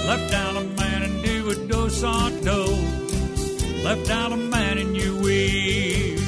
Left out a man and do a do-sa-do. Left out a man and you weave.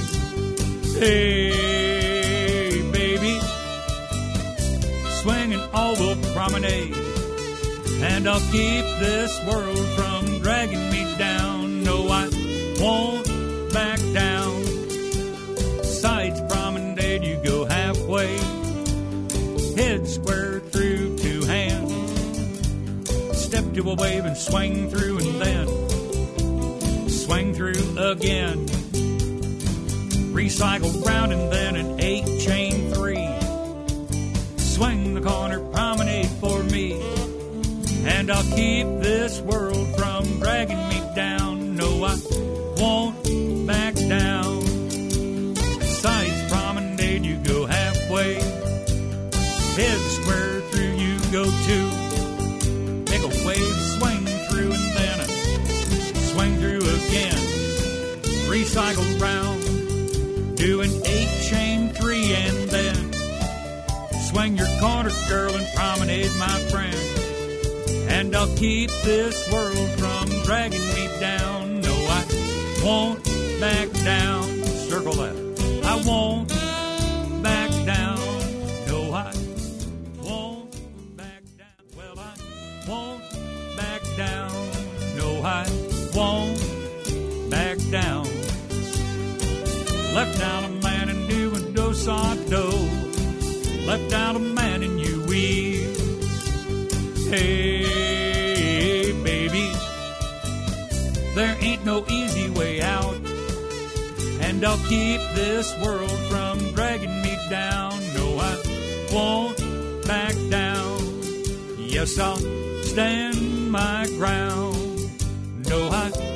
Hey, baby, swinging over promenade, and I'll keep this world from dragging me down. No, I won't back down. Sides promenade, you go halfway, head square through two hands. Step to a wave and swing through and then swing through again. Recycle round and then an 8-chain 3. Swing the corner promenade for me, and I'll keep this world from dragging me down. No, I won't back down. Sides promenade, you go halfway, head square through you go two. Make a wave, swing through and then swing through again. Recycle round, do an 8-chain 3 and then swing your corner, girl, and promenade, my friend. And I'll keep this world from dragging me down. No, I won't back down. Circle that. I won't back down. No, I won't back down. Well, I won't back down. No, I won't back down. Left out a man and doing do-sa-do. Left out a man and you weave. Hey, baby, there ain't no easy way out, and I'll keep this world from dragging me down. No, I won't back down. Yes, I'll stand my ground. No, I